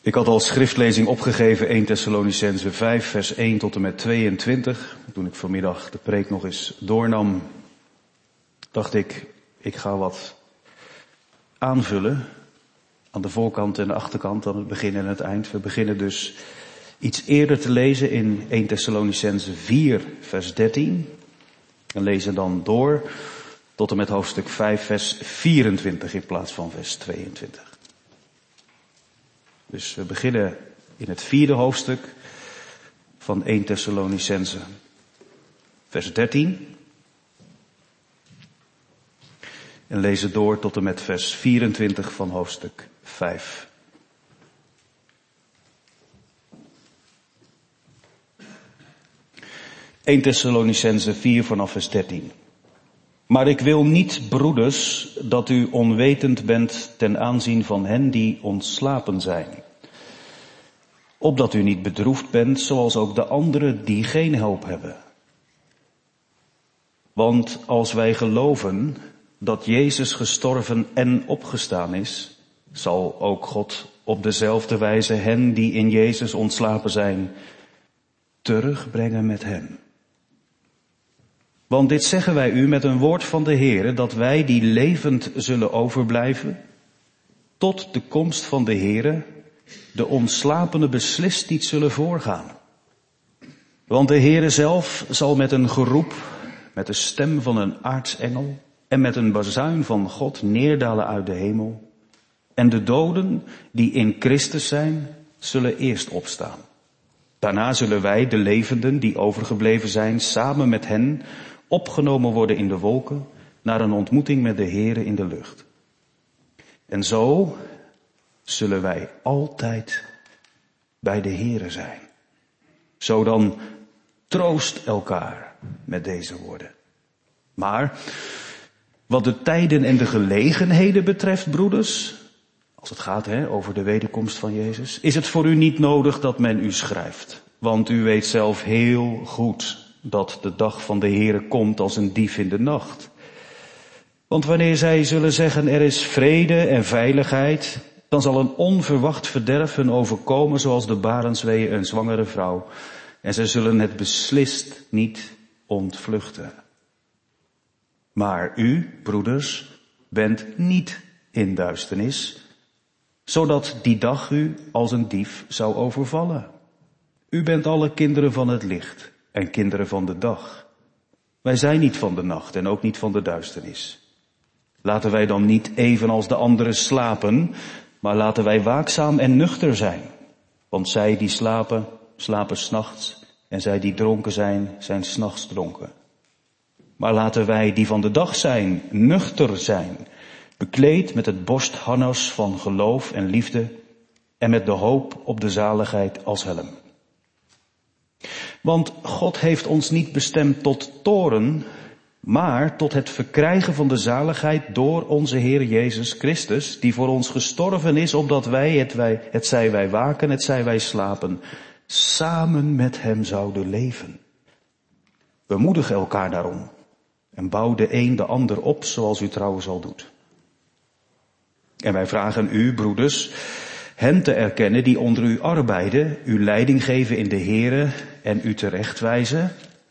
Ik had als schriftlezing opgegeven 1 Thessalonicenzen 5 vers 1 tot en met 22. Toen ik vanmiddag de preek nog eens doornam, dacht ik ga wat aanvullen aan de voorkant en de achterkant, aan het begin en het eind. We beginnen dus iets eerder te lezen in 1 Thessalonicenzen 4 vers 13. En lezen dan door tot en met hoofdstuk 5 vers 24 in plaats van vers 22. Dus we beginnen in het 4e hoofdstuk van 1 Thessalonicenzen, vers 13. En lezen door tot en met vers 24 van hoofdstuk 5. ...1 Thessalonicenzen 4 vanaf vers 13. Maar ik wil niet, broeders, dat u onwetend bent ten aanzien van hen die ontslapen zijn. Opdat u niet bedroefd bent, zoals ook de anderen die geen hoop hebben. Want als wij geloven dat Jezus gestorven en opgestaan is, zal ook God op dezelfde wijze hen die in Jezus ontslapen zijn, terugbrengen met hem. Want dit zeggen wij u met een woord van de Heere, dat wij die levend zullen overblijven, tot de komst van de Heere, de ontslapenen beslist niet zullen voorgaan. Want de Heere zelf zal met een geroep, met de stem van een aartsengel en met een bazuin van God neerdalen uit de hemel. En de doden die in Christus zijn, zullen eerst opstaan. Daarna zullen wij, de levenden die overgebleven zijn, samen met hen opgenomen worden in de wolken, naar een ontmoeting met de Heere in de lucht. En zo zullen wij altijd bij de Heere zijn. Zo dan troost elkaar met deze woorden. Maar wat de tijden en de gelegenheden betreft, broeders, als het gaat over de wederkomst van Jezus, is het voor u niet nodig dat men u schrijft. Want u weet zelf heel goed dat de dag van de Heere komt als een dief in de nacht. Want wanneer zij zullen zeggen er is vrede en veiligheid, dan zal een onverwacht verderf hun overkomen zoals de barensweeën een zwangere vrouw. En zij zullen het beslist niet ontvluchten. Maar u, broeders, bent niet in duisternis, zodat die dag u als een dief zou overvallen. U bent alle kinderen van het licht en kinderen van de dag. Wij zijn niet van de nacht en ook niet van de duisternis. Laten wij dan niet evenals de anderen slapen, maar laten wij waakzaam en nuchter zijn. Want zij die slapen, slapen 's nachts, en zij die dronken zijn, zijn 's nachts dronken. Maar laten wij die van de dag zijn, nuchter zijn, bekleed met het borstharnas van geloof en liefde en met de hoop op de zaligheid als helm. Want God heeft ons niet bestemd tot toorn, maar tot het verkrijgen van de zaligheid door onze Heer Jezus Christus, die voor ons gestorven is, opdat wij, hetzij wij waken, hetzij wij slapen, samen met hem zouden leven. Bemoedig elkaar daarom en bouw de een de ander op, zoals u trouwens al doet. En wij vragen u, broeders, hen te erkennen die onder u arbeiden, u leiding geven in de Here en u terechtwijzen,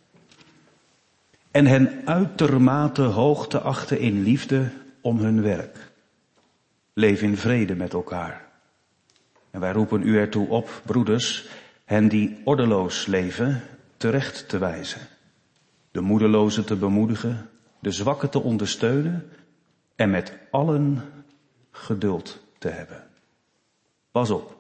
en hen uitermate hoog te achten in liefde om hun werk. Leef in vrede met elkaar. En wij roepen u ertoe op, broeders, hen die ordeloos leven terecht te wijzen, de moedelozen te bemoedigen, de zwakken te ondersteunen en met allen geduld te hebben. Pas op,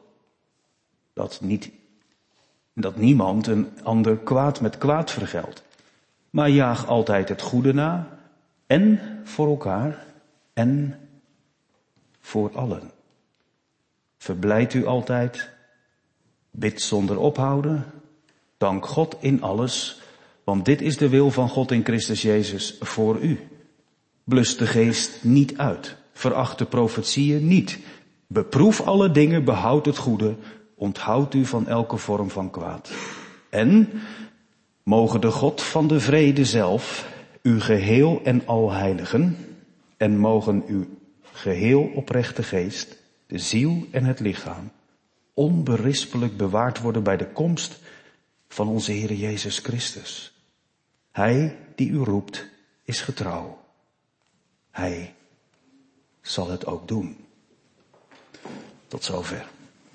dat niemand een ander kwaad met kwaad vergeldt. Maar jaag altijd het goede na, en voor elkaar, en voor allen. Verblijd u altijd, bid zonder ophouden, dank God in alles, want dit is de wil van God in Christus Jezus voor u. Blus de geest niet uit, veracht de profetieën niet. Beproef alle dingen, behoud het goede, onthoud u van elke vorm van kwaad. En mogen de God van de vrede zelf u geheel en al heiligen, en mogen uw geheel oprechte geest, de ziel en het lichaam, onberispelijk bewaard worden bij de komst van onze Heer Jezus Christus. Hij die u roept is getrouw. Hij zal het ook doen. Tot zover.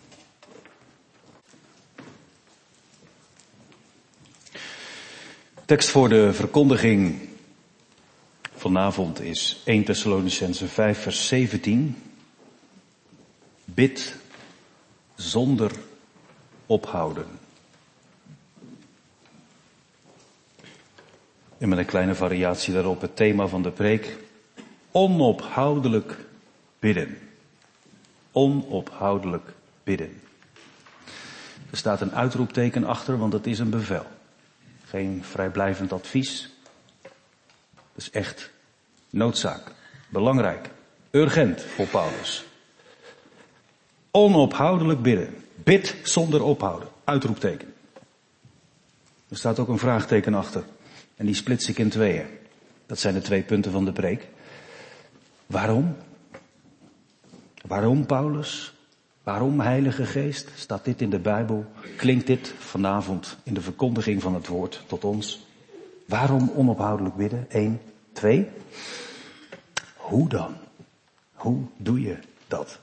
Tekst voor de verkondiging vanavond is 1 Thessalonicenzen 5 vers 17. Bid zonder ophouden. En met een kleine variatie daarop het thema van de preek. Onophoudelijk bidden. Onophoudelijk bidden. Er staat een uitroepteken achter, want het is een bevel. Geen vrijblijvend advies. Het is echt noodzaak. Belangrijk. Urgent voor Paulus. Onophoudelijk bidden. Bid zonder ophouden. Uitroepteken. Er staat ook een vraagteken achter. En die splits ik in tweeën. Dat zijn de 2 punten van de preek. Waarom? Waarom Paulus? Waarom Heilige Geest? Staat dit in de Bijbel? Klinkt dit vanavond in de verkondiging van het woord tot ons? Waarom onophoudelijk bidden? 1, 2. Hoe dan? Hoe doe je dat?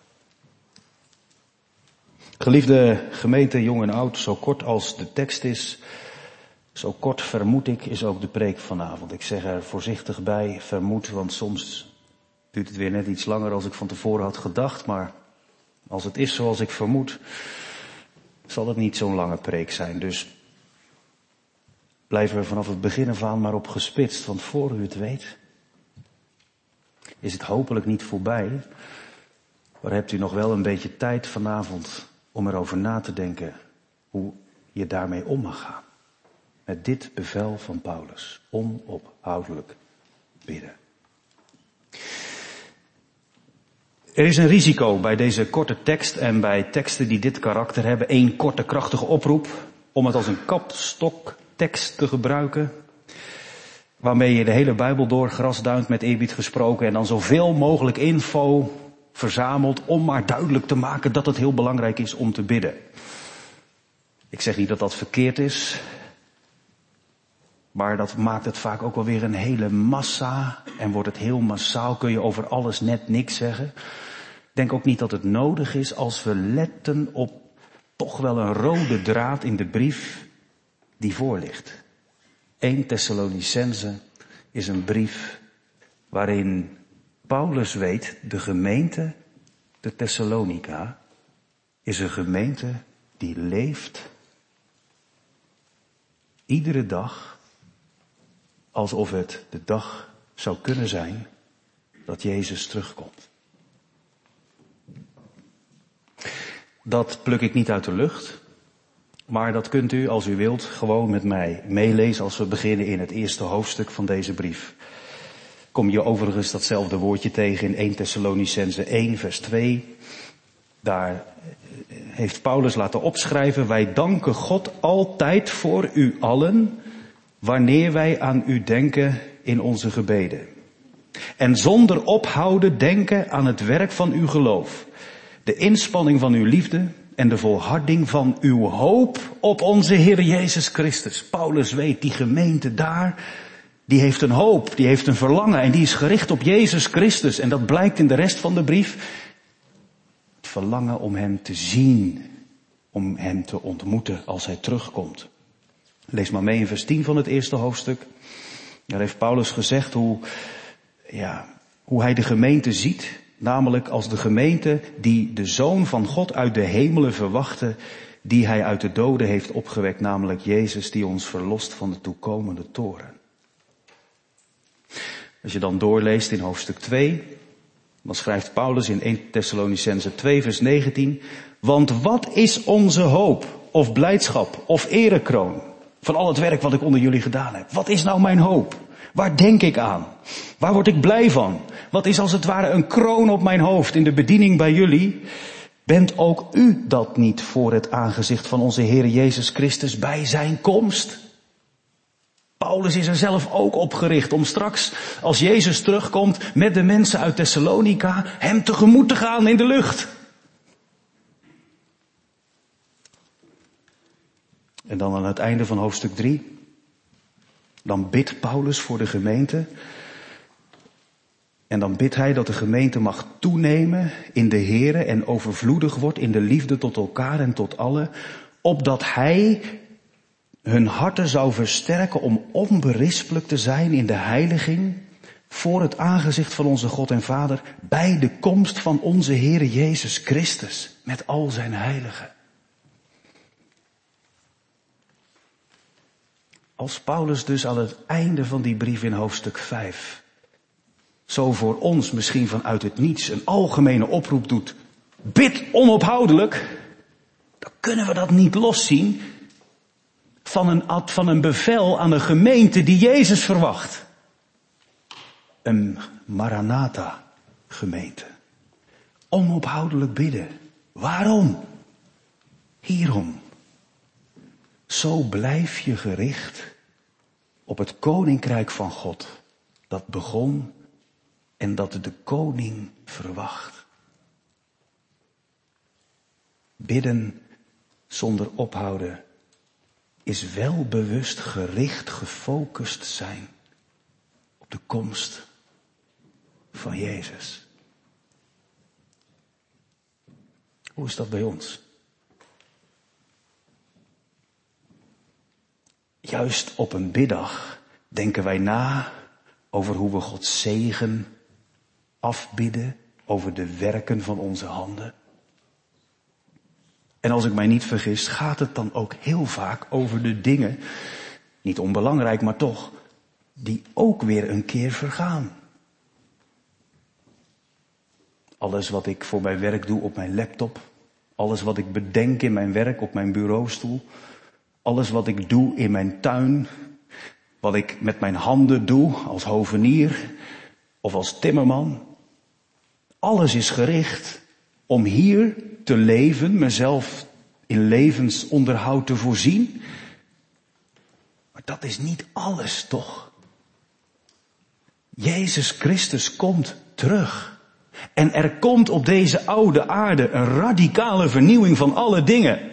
Geliefde gemeente, jong en oud, zo kort als de tekst is, zo kort vermoed ik, is ook de preek vanavond. Ik zeg er voorzichtig bij, vermoed, want soms duurt het weer net iets langer als ik van tevoren had gedacht, maar als het is zoals ik vermoed, zal het niet zo'n lange preek zijn. Dus blijven we vanaf het begin af aan maar op gespitst, want voor u het weet, is het hopelijk niet voorbij, maar hebt u nog wel een beetje tijd vanavond om erover na te denken hoe je daarmee om mag gaan. Met dit bevel van Paulus, onophoudelijk bidden. Er is een risico bij deze korte tekst en bij teksten die dit karakter hebben. 1 korte krachtige oproep om het als een kapstoktekst te gebruiken. Waarmee je de hele Bijbel doorgrasduint met eerbied gesproken en dan zoveel mogelijk info verzamelt om maar duidelijk te maken dat het heel belangrijk is om te bidden. Ik zeg niet dat dat verkeerd is, maar dat maakt het vaak ook wel weer een hele massa en wordt het heel massaal, kun je over alles net niks zeggen. Ik denk ook niet dat het nodig is als we letten op toch wel een rode draad in de brief die voor ligt. 1 Thessalonicenzen is een brief waarin Paulus weet, de gemeente, de Thessalonica, is een gemeente die leeft iedere dag alsof het de dag zou kunnen zijn dat Jezus terugkomt. Dat pluk ik niet uit de lucht, maar dat kunt u, als u wilt, gewoon met mij meelezen als we beginnen in het eerste hoofdstuk van deze brief. Kom je overigens datzelfde woordje tegen in 1 Thessalonicenzen 1 vers 2. Daar heeft Paulus laten opschrijven, wij danken God altijd voor u allen, wanneer wij aan u denken in onze gebeden. En zonder ophouden denken aan het werk van uw geloof, de inspanning van uw liefde en de volharding van uw hoop op onze Heer Jezus Christus. Paulus weet, die gemeente daar, die heeft een hoop, die heeft een verlangen en die is gericht op Jezus Christus. En dat blijkt in de rest van de brief. Het verlangen om hem te zien, om hem te ontmoeten als hij terugkomt. Lees maar mee in vers 10 van het eerste hoofdstuk. Daar heeft Paulus gezegd hoe hij de gemeente ziet. Namelijk als de gemeente die de Zoon van God uit de hemelen verwachtte, die hij uit de doden heeft opgewekt, namelijk Jezus die ons verlost van de toekomende toorn. Als je dan doorleest in hoofdstuk 2, dan schrijft Paulus in 1 Thessalonicenzen 2 vers 19, want wat is onze hoop of blijdschap of erekroon van al het werk wat ik onder jullie gedaan heb? Wat is nou mijn hoop? Waar denk ik aan? Waar word ik blij van? Wat is als het ware een kroon op mijn hoofd in de bediening bij jullie? Bent ook u dat niet voor het aangezicht van onze Heer Jezus Christus bij zijn komst? Paulus is er zelf ook op gericht om straks, als Jezus terugkomt met de mensen uit Thessalonica, hem tegemoet te gaan in de lucht. En dan aan het einde van hoofdstuk 3. Dan bidt Paulus voor de gemeente. En dan bidt hij dat de gemeente mag toenemen in de Here en overvloedig wordt in de liefde tot elkaar en tot allen. Opdat hij hun harten zou versterken om onberispelijk te zijn in de heiliging voor het aangezicht van onze God en Vader bij de komst van onze Heere Jezus Christus met al zijn heiligen. Als Paulus dus aan het einde van die brief in hoofdstuk 5 zo voor ons misschien vanuit het niets een algemene oproep doet, bid onophoudelijk, dan kunnen we dat niet loszien van een bevel aan een gemeente die Jezus verwacht. Een Maranatha gemeente. Onophoudelijk bidden. Waarom? Hierom. Zo blijf je gericht op het koninkrijk van God. Dat begon en dat de koning verwacht. Bidden zonder ophouden is wel bewust gericht, gefocust zijn op de komst van Jezus. Hoe is dat bij ons? Juist op een biddag denken wij na over hoe we Gods zegen afbidden, over de werken van onze handen. En als ik mij niet vergis, gaat het dan ook heel vaak over de dingen, niet onbelangrijk, maar toch, die ook weer een keer vergaan. Alles wat ik voor mijn werk doe op mijn laptop, alles wat ik bedenk in mijn werk op mijn bureaustoel, alles wat ik doe in mijn tuin, wat ik met mijn handen doe als hovenier of als timmerman. Alles is gericht om hier te leven, mezelf in levensonderhoud te voorzien. Maar dat is niet alles, toch? Jezus Christus komt terug. En er komt op deze oude aarde een radicale vernieuwing van alle dingen.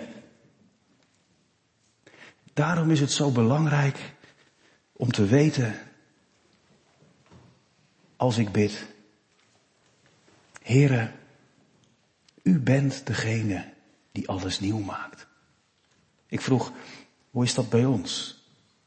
Daarom is het zo belangrijk om te weten, als ik bid, Heere, u bent degene die alles nieuw maakt. Ik vroeg, hoe is dat bij ons?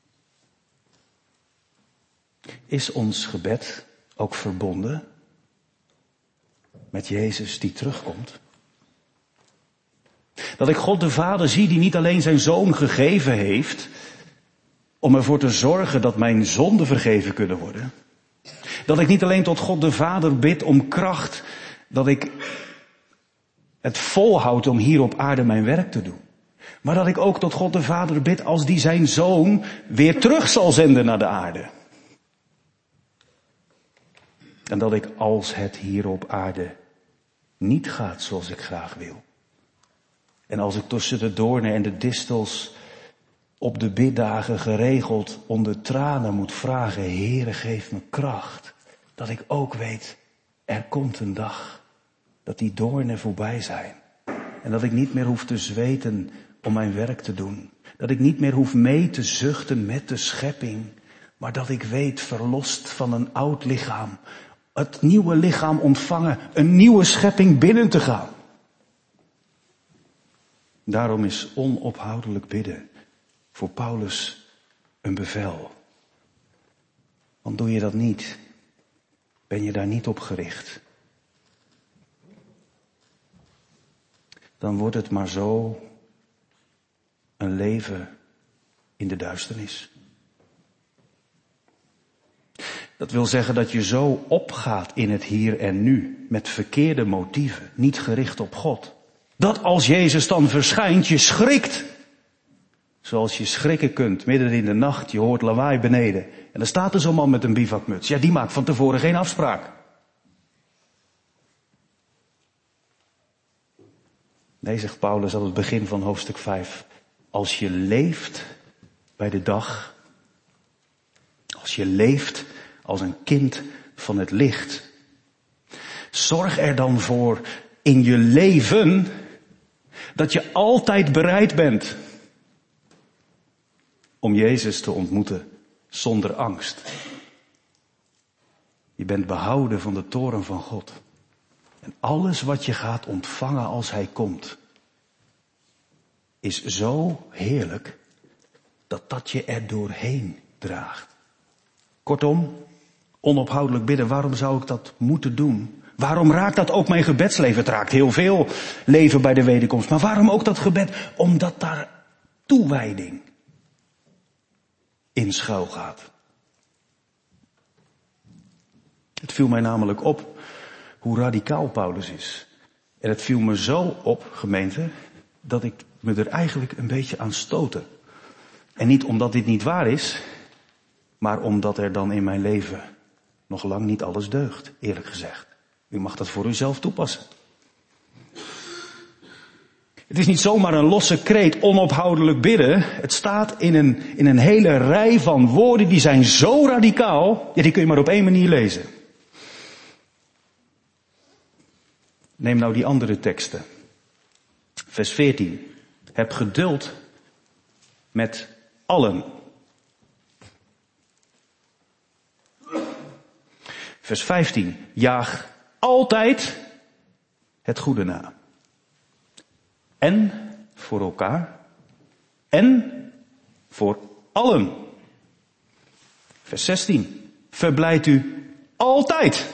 Is ons gebed ook verbonden met Jezus die terugkomt? Dat ik God de Vader zie die niet alleen zijn Zoon gegeven heeft om ervoor te zorgen dat mijn zonden vergeven kunnen worden. Dat ik niet alleen tot God de Vader bid om kracht, dat ik het volhoud om hier op aarde mijn werk te doen. Maar dat ik ook tot God de Vader bid als die zijn Zoon weer terug zal zenden naar de aarde. En dat ik als het hier op aarde niet gaat zoals ik graag wil. En als ik tussen de doornen en de distels op de biddagen geregeld onder tranen moet vragen, Heere, geef me kracht. Dat ik ook weet, er komt een dag dat die doornen voorbij zijn. En dat ik niet meer hoef te zweten om mijn werk te doen. Dat ik niet meer hoef mee te zuchten met de schepping. Maar dat ik weet, verlost van een oud lichaam, het nieuwe lichaam ontvangen, een nieuwe schepping binnen te gaan. Daarom is onophoudelijk bidden voor Paulus een bevel. Want doe je dat niet, ben je daar niet op gericht. Dan wordt het maar zo een leven in de duisternis. Dat wil zeggen dat je zo opgaat in het hier en nu, met verkeerde motieven, niet gericht op God. Dat als Jezus dan verschijnt, je schrikt. Zoals je schrikken kunt, midden in de nacht, je hoort lawaai beneden. En dan staat er zo'n man met een bivakmuts. Ja, die maakt van tevoren geen afspraak. Nee, zegt Paulus aan het begin van hoofdstuk 5. Als je leeft bij de dag, als je leeft als een kind van het licht, zorg er dan voor in je leven dat je altijd bereid bent om Jezus te ontmoeten zonder angst. Je bent behouden van de toorn van God. En alles wat je gaat ontvangen als Hij komt, is zo heerlijk dat je er doorheen draagt. Kortom, onophoudelijk bidden, waarom zou ik dat moeten doen? Waarom raakt dat ook mijn gebedsleven? Het raakt heel veel leven bij de wederkomst. Maar waarom ook dat gebed? Omdat daar toewijding in schuil gaat. Het viel mij namelijk op hoe radicaal Paulus is. En het viel me zo op, gemeente, dat ik me er eigenlijk een beetje aan stootte. En niet omdat dit niet waar is, maar omdat er dan in mijn leven nog lang niet alles deugt, eerlijk gezegd. U mag dat voor uzelf toepassen. Het is niet zomaar een losse kreet, onophoudelijk bidden. Het staat in een hele rij van woorden die zijn zo radicaal, ja, die kun je maar op één manier lezen. Neem nou die andere teksten. Vers 14. Heb geduld met allen. Vers 15. Jaag altijd het goede na. En voor elkaar. En voor allen. Vers 16. Verblijd u altijd.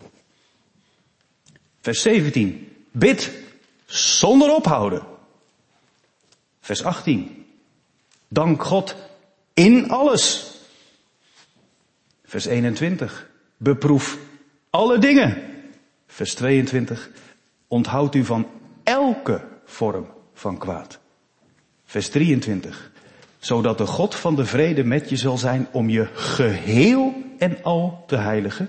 Vers 17. Bid zonder ophouden. Vers 18. Dank God in alles. Vers 21. Beproef alle dingen. Vers 22. Onthoud u van elke vorm van kwaad. Vers 23. Zodat de God van de vrede met je zal zijn om je geheel en al te heiligen.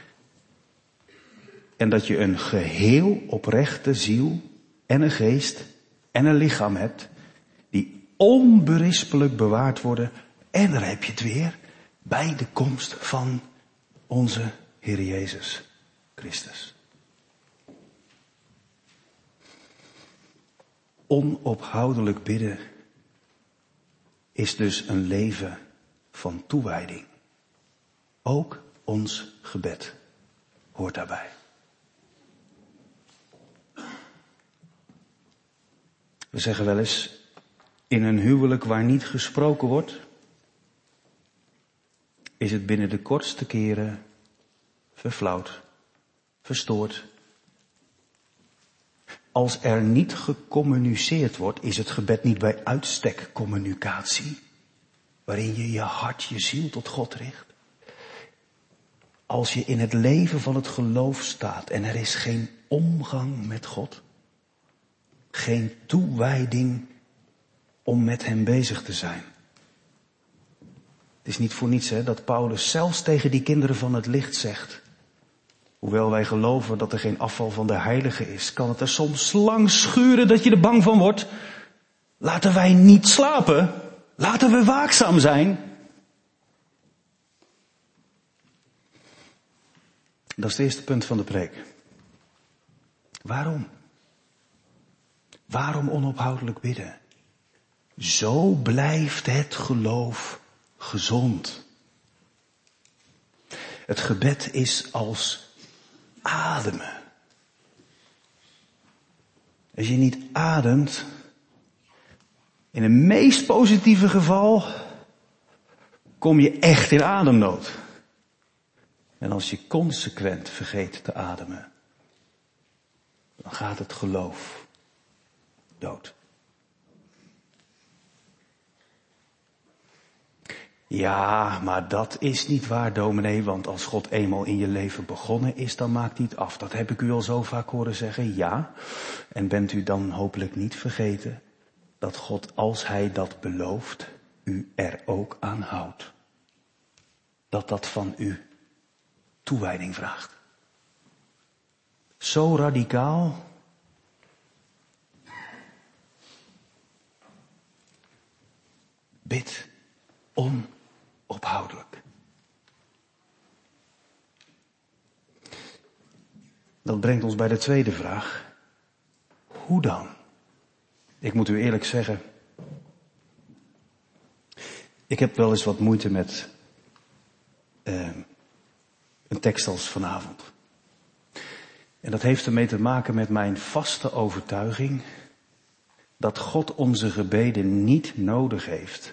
En dat je een geheel oprechte ziel en een geest en een lichaam hebt. Die onberispelijk bewaard worden. En daar heb je het weer. Bij de komst van onze Heer Jezus Christus. Onophoudelijk bidden is dus een leven van toewijding. Ook ons gebed hoort daarbij. We zeggen wel eens, in een huwelijk waar niet gesproken wordt, is het binnen de kortste keren verflauwd, verstoord. Als er niet gecommuniceerd wordt, is het gebed niet bij uitstek communicatie, waarin je je hart, je ziel tot God richt. Als je in het leven van het geloof staat en er is geen omgang met God, geen toewijding om met Hem bezig te zijn. Het is niet voor niets dat Paulus zelfs tegen die kinderen van het licht zegt. Hoewel wij geloven dat er geen afval van de heilige is, kan het er soms lang schuren dat je er bang van wordt. Laten wij niet slapen. Laten we waakzaam zijn. Dat is het eerste punt van de preek. Waarom? Waarom onophoudelijk bidden? Zo blijft het geloof gezond. Het gebed is als ademen. Als je niet ademt, in het meest positieve geval, kom je echt in ademnood. En als je consequent vergeet te ademen, dan gaat het geloof dood. Ja, maar dat is niet waar, dominee, want als God eenmaal in je leven begonnen is, dan maakt hij het af. Dat heb ik u al zo vaak horen zeggen, ja. En bent u dan hopelijk niet vergeten dat God, als Hij dat belooft, u er ook aan houdt. Dat van u toewijding vraagt. Zo radicaal. Bid onophoudelijk. Dat brengt ons bij de tweede vraag. Hoe dan? Ik moet u eerlijk zeggen, Ik heb wel eens wat moeite met een tekst als vanavond. En dat heeft ermee te maken met mijn vaste overtuiging dat God onze gebeden niet nodig heeft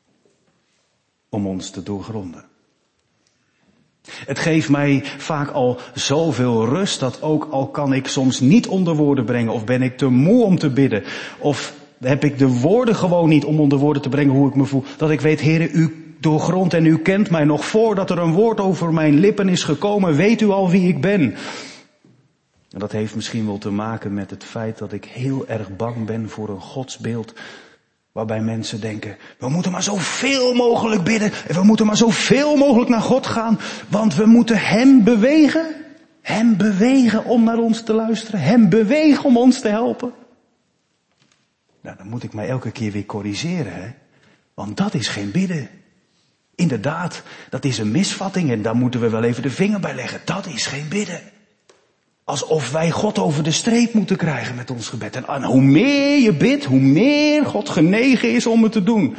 om ons te doorgronden. Het geeft mij vaak al zoveel rust dat ook al kan ik soms niet onder woorden brengen of ben ik te moe om te bidden of heb ik de woorden gewoon niet om onder woorden te brengen hoe ik me voel, dat ik weet, Heere, u doorgrondt en u kent mij nog voordat er een woord over mijn lippen is gekomen, weet u al wie ik ben. En dat heeft misschien wel te maken met het feit dat ik heel erg bang ben voor een godsbeeld waarbij mensen denken, we moeten maar zoveel mogelijk bidden en we moeten maar zoveel mogelijk naar God gaan, want we moeten Hem bewegen om naar ons te luisteren, Hem bewegen om ons te helpen. Nou, dan moet ik mij elke keer weer corrigeren, hè? Want dat is geen bidden. Inderdaad, dat is een misvatting en daar moeten we wel even de vinger bij leggen. Dat is geen bidden. Alsof wij God over de streep moeten krijgen met ons gebed. En hoe meer je bidt, hoe meer God genegen is om het te doen.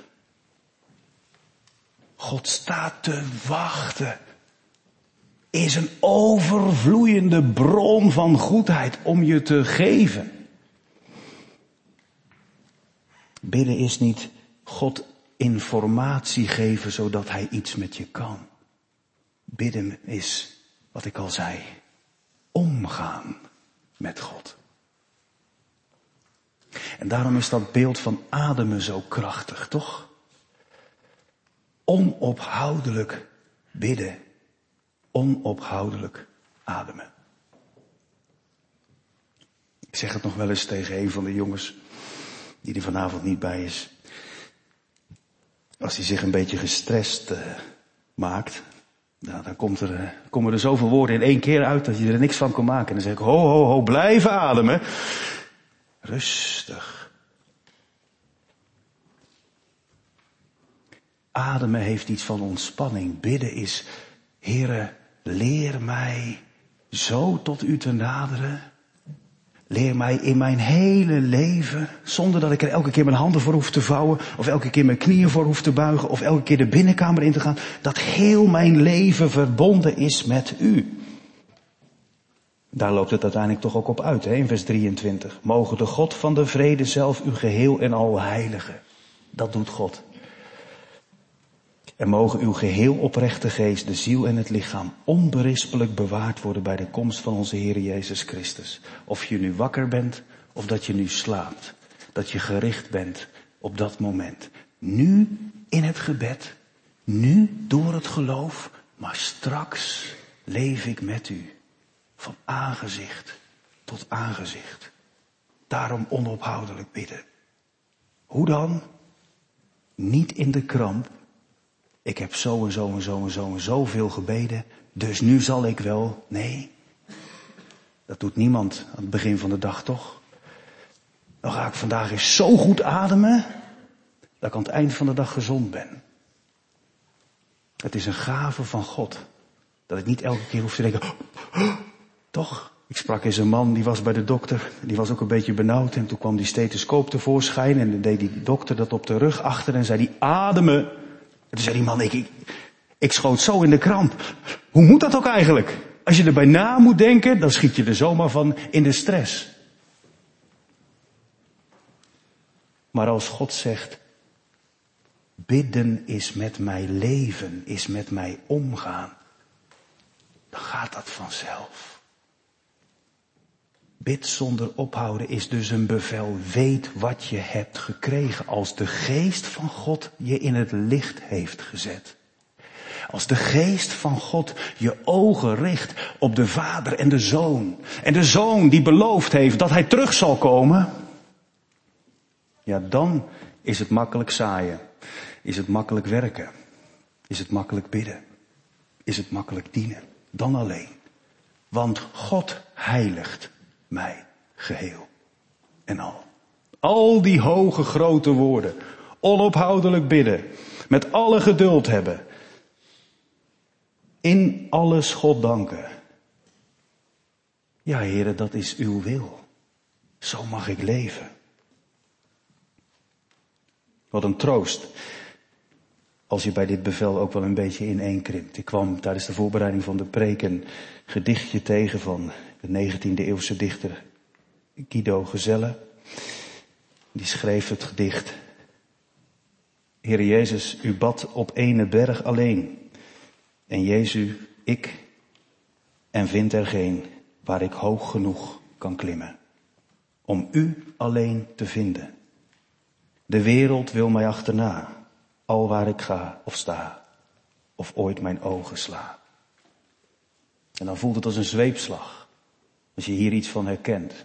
God staat te wachten. Is een overvloeiende bron van goedheid om je te geven. Bidden is niet God informatie geven zodat Hij iets met je kan. Bidden is, wat ik al zei, omgaan met God. En daarom is dat beeld van ademen zo krachtig, toch? Onophoudelijk bidden, onophoudelijk ademen. Ik zeg het nog wel eens tegen een van de jongens die er vanavond niet bij is. Als hij zich een beetje gestrest maakt, nou, dan komen er zoveel woorden in één keer uit dat je er niks van kan maken. En dan zeg ik, ho, blijven ademen. Rustig. Ademen heeft iets van ontspanning. Bidden is, Heere, leer mij zo tot u te naderen. Leer mij in mijn hele leven, zonder dat ik er elke keer mijn handen voor hoef te vouwen, of elke keer mijn knieën voor hoef te buigen, of elke keer de binnenkamer in te gaan, dat heel mijn leven verbonden is met u. Daar loopt het uiteindelijk toch ook op uit, hè, in vers 23. Mogen de God van de vrede zelf u geheel en al heiligen. Dat doet God. En mogen uw geheel oprechte geest, de ziel en het lichaam onberispelijk bewaard worden bij de komst van onze Heer Jezus Christus. Of je nu wakker bent of dat je nu slaapt. Dat je gericht bent op dat moment. Nu in het gebed, nu door het geloof, maar straks leef ik met u. Van aangezicht tot aangezicht. Daarom onophoudelijk bidden. Hoe dan? Niet in de kramp. Ik heb zo en zo en zo en zo en zoveel gebeden, dus nu zal ik wel. Nee, dat doet niemand aan het begin van de dag, toch? Dan ga ik vandaag eens zo goed ademen, dat ik aan het eind van de dag gezond ben. Het is een gave van God, dat ik niet elke keer hoef te denken, toch? Ik sprak eens een man, die was bij de dokter, die was ook een beetje benauwd en toen kwam die stethoscoop tevoorschijn en dan deed die dokter dat op de rug achter en zei die ademen. En toen zei die man, ik schoot zo in de kramp. Hoe moet dat ook eigenlijk? Als je erbij na moet denken, dan schiet je er zomaar van in de stress. Maar als God zegt, bidden is met mij leven, is met mij omgaan, dan gaat dat vanzelf. Bid zonder ophouden is dus een bevel. Weet wat je hebt gekregen als de geest van God je in het licht heeft gezet. Als de geest van God je ogen richt op de Vader en de Zoon. En de Zoon die beloofd heeft dat hij terug zal komen. Ja, dan is het makkelijk zaaien. Is het makkelijk werken. Is het makkelijk bidden. Is het makkelijk dienen. Dan alleen. Want God heiligt mij geheel en al. Al die hoge grote woorden. Onophoudelijk bidden. Met alle geduld hebben. In alles God danken. Ja, Heere, dat is uw wil. Zo mag ik leven. Wat een troost. als je bij dit bevel ook wel een beetje ineenkrimpt. Ik kwam tijdens de voorbereiding van de preek een gedichtje tegen van de 19e eeuwse dichter Guido Gezelle. Die schreef het gedicht: Heere Jezus, u bad op ene berg alleen. En Jezus, ik, en vind er geen waar ik hoog genoeg kan klimmen. Om u alleen te vinden. De wereld wil mij achterna, al waar ik ga of sta, of ooit mijn ogen sla. En dan voelt het als een zweepslag, als je hier iets van herkent.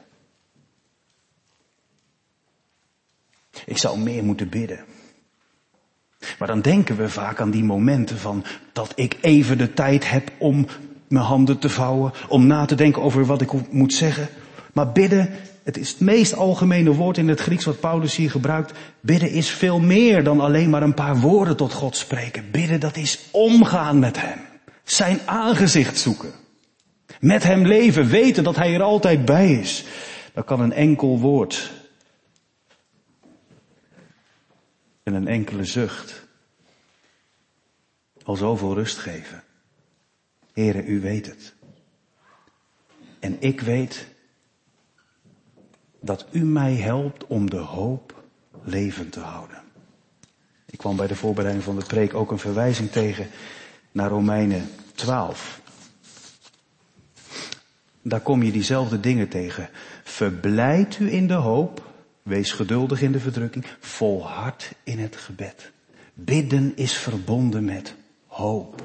Ik zou meer moeten bidden. Maar dan denken we vaak aan die momenten van dat ik even de tijd heb om mijn handen te vouwen, om na te denken over wat ik moet zeggen. Maar bidden, het is het meest algemene woord in het Grieks wat Paulus hier gebruikt. Bidden is veel meer dan alleen maar een paar woorden tot God spreken. Bidden, dat is omgaan met hem. Zijn aangezicht zoeken. Met hem leven, weten dat hij er altijd bij is. Dan kan een enkel woord en een enkele zucht al zoveel rust geven. Heere, u weet het. En ik weet dat u mij helpt om de hoop levend te houden. Ik kwam bij de voorbereiding van de preek ook een verwijzing tegen naar Romeinen 12. Daar kom je diezelfde dingen tegen. Verblijd u in de hoop, wees geduldig in de verdrukking, volhard in het gebed. Bidden is verbonden met hoop.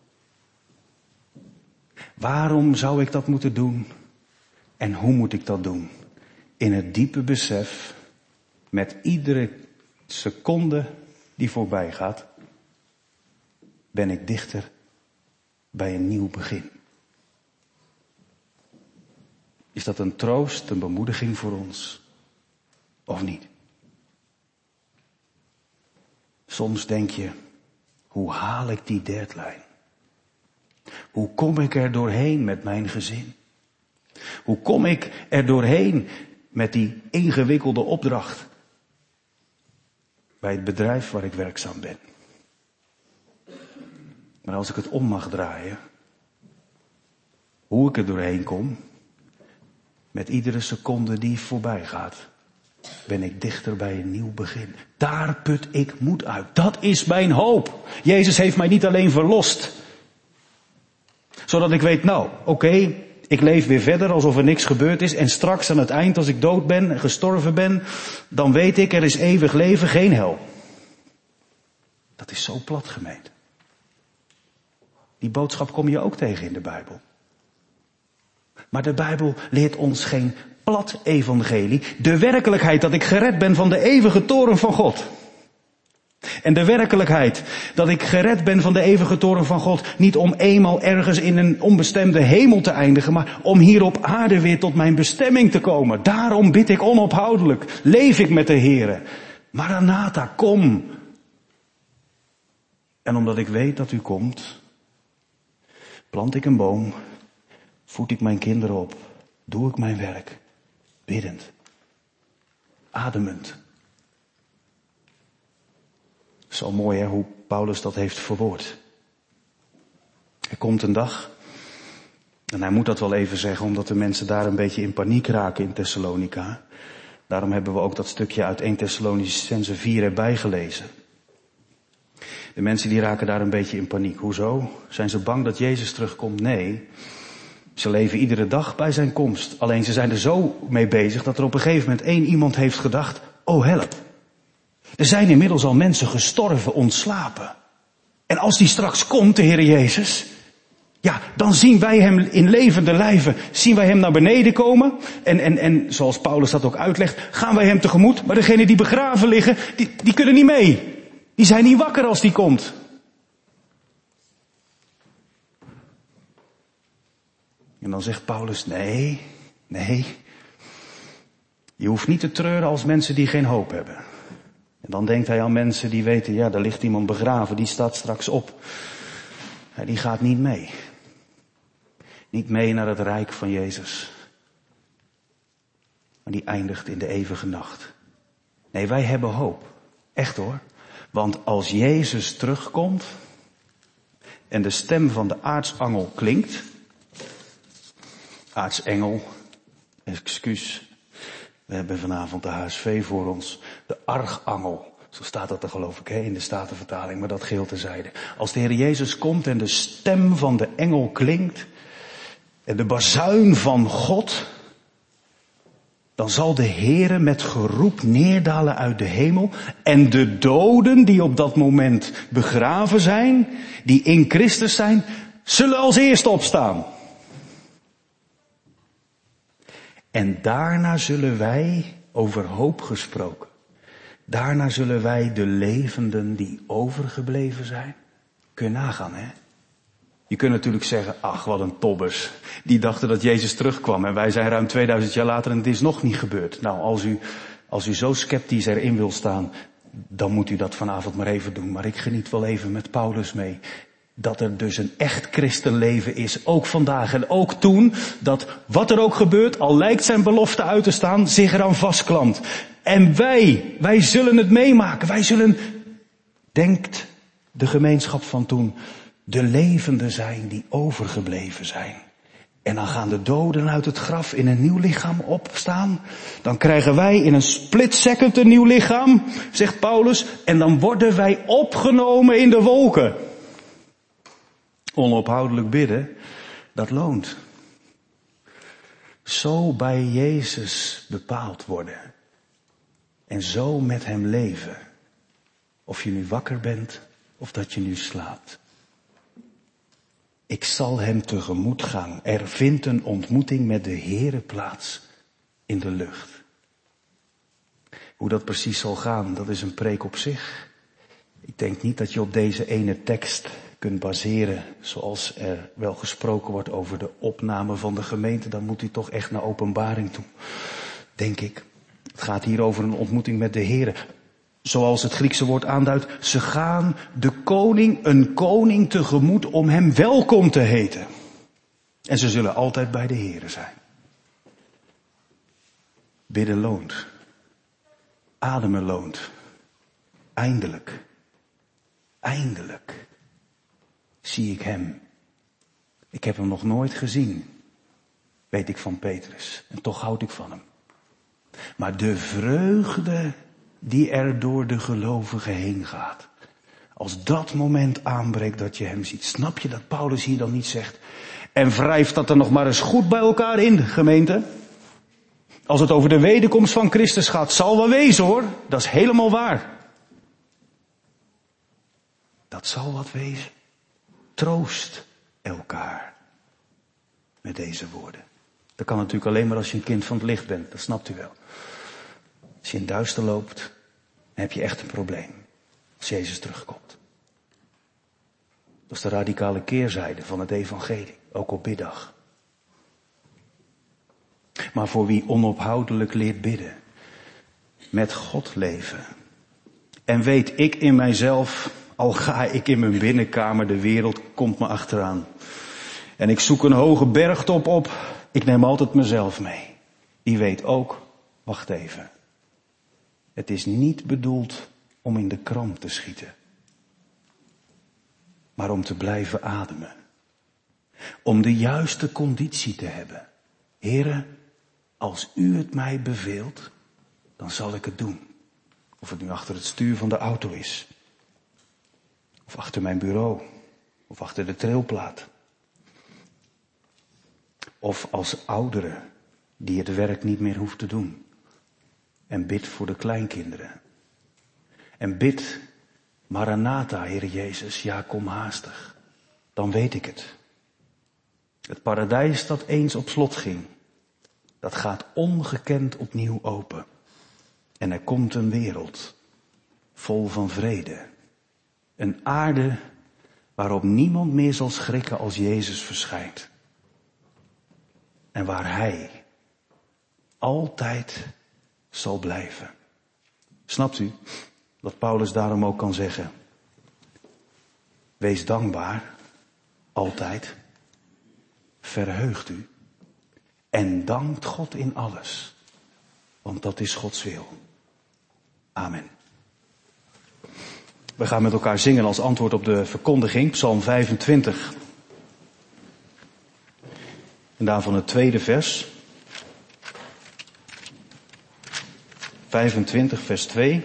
Waarom zou ik dat moeten doen? En hoe moet ik dat doen? In het diepe besef, met iedere seconde die voorbij gaat, ben ik dichter bij een nieuw begin. Is dat een troost, een bemoediging voor ons? Of niet? Soms denk je, hoe haal ik die deadline? Hoe kom ik er doorheen met mijn gezin? Hoe kom ik er doorheen met die ingewikkelde opdracht bij het bedrijf waar ik werkzaam ben? Maar als ik het om mag draaien, hoe ik er doorheen kom, met iedere seconde die voorbij gaat, ben ik dichter bij een nieuw begin. Daar put ik moed uit. Dat is mijn hoop. Jezus heeft mij niet alleen verlost, zodat ik weet, nou, oké, ik leef weer verder alsof er niks gebeurd is. En straks aan het eind, als ik dood ben en gestorven ben, dan weet ik, er is eeuwig leven, geen hel. Dat is zo plat, gemeente. Die boodschap kom je ook tegen in de Bijbel. Maar de Bijbel leert ons geen plat evangelie. De werkelijkheid dat ik gered ben van de eeuwige toorn van God. En de werkelijkheid dat ik gered ben van de eeuwige toorn van God, niet om eenmaal ergens in een onbestemde hemel te eindigen, maar om hier op aarde weer tot mijn bestemming te komen. Daarom bid ik onophoudelijk, leef ik met de Heere. Maranatha, kom. En omdat ik weet dat u komt, plant ik een boom, voed ik mijn kinderen op, doe ik mijn werk, biddend, ademend. Zo mooi hè, hoe Paulus dat heeft verwoord. Er komt een dag, en hij moet dat wel even zeggen, omdat de mensen daar een beetje in paniek raken in Thessalonica. Daarom hebben we ook dat stukje uit 1 Thessalonicenzen 4 erbij gelezen. De mensen die raken daar een beetje in paniek. Hoezo? Zijn ze bang dat Jezus terugkomt? Nee. Ze leven iedere dag bij zijn komst. Alleen ze zijn er zo mee bezig dat er op een gegeven moment één iemand heeft gedacht, oh help. Er zijn inmiddels al mensen gestorven, ontslapen. En als die straks komt, de Heer Jezus, ja, dan zien wij hem in levende lijven, zien wij hem naar beneden komen. En zoals Paulus dat ook uitlegt, gaan wij hem tegemoet. Maar degenen die begraven liggen, die kunnen niet mee. Die zijn niet wakker als die komt. En dan zegt Paulus, nee. Je hoeft niet te treuren als mensen die geen hoop hebben. En dan denkt hij aan mensen die weten, ja, daar ligt iemand begraven, die staat straks op. Ja, die gaat niet mee. Niet mee naar het rijk van Jezus. Maar die eindigt in de eeuwige nacht. Nee, wij hebben hoop. Echt hoor. Want als Jezus terugkomt en de stem van de aartsengel klinkt, aartsengel, excuus, we hebben vanavond de HSV voor ons, de archangel. Zo staat dat er geloof ik in de Statenvertaling, maar dat geheel terzijde. Als de Heer Jezus komt en de stem van de engel klinkt en de bazuin van God, dan zal de Heere met geroep neerdalen uit de hemel en de doden die op dat moment begraven zijn, die in Christus zijn, zullen als eerste opstaan. En daarna zullen wij, over hoop gesproken, daarna zullen wij de levenden die overgebleven zijn, kun je nagaan, hè? Je kunt natuurlijk zeggen, ach wat een tobbers. Die dachten dat Jezus terugkwam en wij zijn ruim 2000 jaar later en het is nog niet gebeurd. Nou, als u zo sceptisch erin wil staan, dan moet u dat vanavond maar even doen. Maar ik geniet wel even met Paulus mee. Dat er dus een echt christenleven is, ook vandaag en ook toen, dat wat er ook gebeurt, al lijkt zijn belofte uit te staan, zich eraan vastklampt. En wij zullen het meemaken. Wij zullen, denkt de gemeenschap van toen, de levenden zijn die overgebleven zijn. En dan gaan de doden uit het graf in een nieuw lichaam opstaan. Dan krijgen wij in een split second een nieuw lichaam, zegt Paulus. En dan worden wij opgenomen in de wolken. Onophoudelijk bidden, dat loont. Zo bij Jezus bepaald worden. En zo met hem leven. Of je nu wakker bent of dat je nu slaapt. Ik zal hem tegemoet gaan. Er vindt een ontmoeting met de Heere plaats in de lucht. Hoe dat precies zal gaan, dat is een preek op zich. Ik denk niet dat je op deze ene tekst kunt baseren, zoals er wel gesproken wordt over de opname van de gemeente. Dan moet u toch echt naar Openbaring toe, denk ik. Het gaat hier over een ontmoeting met de Heere. Zoals het Griekse woord aanduidt, ze gaan een koning tegemoet om hem welkom te heten. En ze zullen altijd bij de Heere zijn. Bidden loont. Ademen loont. Eindelijk zie ik hem. Ik heb hem nog nooit gezien, weet ik van Petrus. En toch houd ik van hem. Maar de vreugde die er door de gelovigen heen gaat. Als dat moment aanbreekt dat je hem ziet. Snap je dat Paulus hier dan niet zegt? En wrijft dat er nog maar eens goed bij elkaar in, gemeente. Als het over de wederkomst van Christus gaat, zal wel wezen hoor. Dat is helemaal waar. Dat zal wat wezen. Troost elkaar. Met deze woorden. Dat kan natuurlijk alleen maar als je een kind van het licht bent. Dat snapt u wel. Als je in duister loopt, dan heb je echt een probleem. Als Jezus terugkomt. Dat is de radicale keerzijde van het evangelie. Ook op biddag. Maar voor wie onophoudelijk leert bidden. Met God leven. En weet ik in mijzelf, al ga ik in mijn binnenkamer, de wereld komt me achteraan. En ik zoek een hoge bergtop op. Ik neem altijd mezelf mee. Die weet ook, wacht even. Het is niet bedoeld om in de kramp te schieten. Maar om te blijven ademen. Om de juiste conditie te hebben. Heere, als u het mij beveelt, dan zal ik het doen. Of het nu achter het stuur van de auto is. Of achter mijn bureau. Of achter de trilplaat. Of als oudere die het werk niet meer hoeft te doen. En bid voor de kleinkinderen. En bid, Maranatha, Heer Jezus, ja, kom haastig. Dan weet ik het. Het paradijs dat eens op slot ging, dat gaat ongekend opnieuw open. En er komt een wereld vol van vrede. Een aarde waarop niemand meer zal schrikken als Jezus verschijnt. En waar Hij altijd zal blijven. Snapt u dat Paulus daarom ook kan zeggen? Wees dankbaar, altijd. Verheugt u. En dankt God in alles. Want dat is Gods wil. Amen. We gaan met elkaar zingen als antwoord op de verkondiging, Psalm 25. En daarvan het tweede vers. 25 vers 2.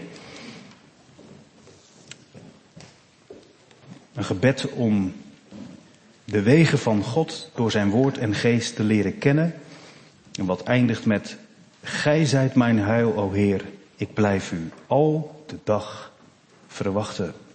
Een gebed om de wegen van God door zijn woord en geest te leren kennen. En wat eindigt met: Gij zijt mijn heil, o Heer, ik blijf u al de dag verwachten.